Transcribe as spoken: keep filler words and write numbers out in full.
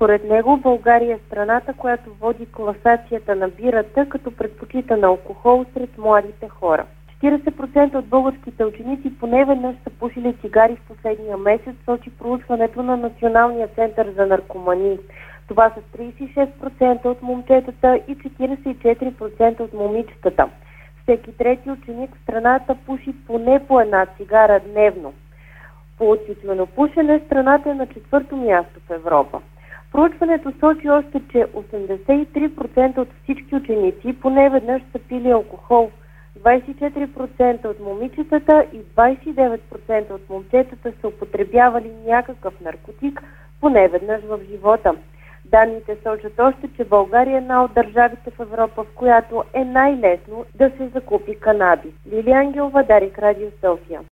Според него България е страната, която води класацията на бирата като предпочита на алкохол сред младите хора. четиридесет процента от българските ученици поне веднъж са пушили цигари в последния месец, сочи проучването на Националния център за наркомании. Това са тридесет и шест процента от момчетата и четиридесет и четири процента от момичетата. Всеки трети ученик в страната пуши поне по една цигара дневно. По тютюнопушене страната е на четвърто място в Европа. Проучването сочи още, че осемдесет и три процента от всички ученици поне веднъж са пили алкохол, двадесет и четири процента от момичетата и двадесет и девет процента от момчетата са употребявали някакъв наркотик поне веднъж в живота. Данните сочат още, че България е една от държавите в Европа, в която е най-лесно да се закупи канабис. Лилия Ангелова, Дарик Радио, София.